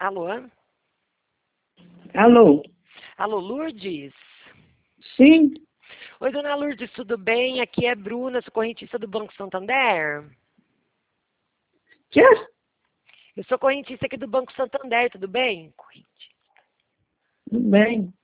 Alô? Alô? Alô, Lourdes? Sim? Oi, dona Lourdes, tudo bem? Aqui é Bruna, sou correntista do Banco Santander. Quê? Eu sou correntista aqui do Banco Santander, tudo bem? Tudo bem.